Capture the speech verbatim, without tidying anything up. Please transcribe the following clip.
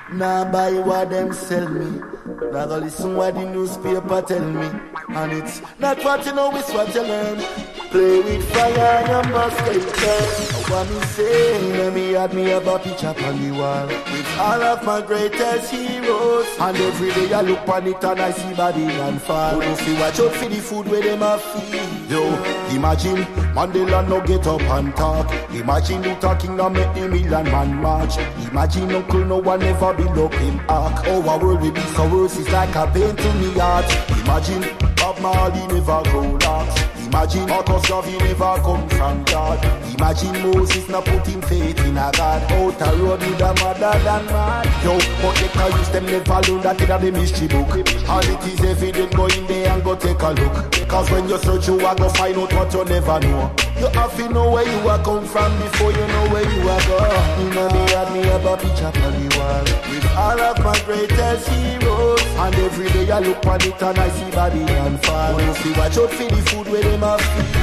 Nah buy what them sell me. Nah go listen what the newspaper tell me. And it's not what you know, it's what you learn. Play with fire, you must get burned. What me say, let me add me up a picture on the wall with all of my greatest heroes. And every day I look on it and I see body and fall. But if you watch out for the food where them a feed. Yo, imagine Mandela no get up and talk. Imagine Luther King no make the million man march. Imagine Uncle no one ever be look him arc. Our world will be so worse, it's like a pain to me heart. Imagine Bob Marley never grow locks. Imagine Marcus Garvey never come from God. Imagine Moses not put him faith in a God. Out a road with a mother than mad. Yo, but they can use them never learn that in a the mystery book. And it is evident, go in there and go take a look. Cause when you search you are go find out what you never know. You have to know where you are come from before you know where you are going. You know me had me a picture on the wall with all of my greatest heroes. And every day I look on it and I see body and fall. You see watch out for the food where them have feed.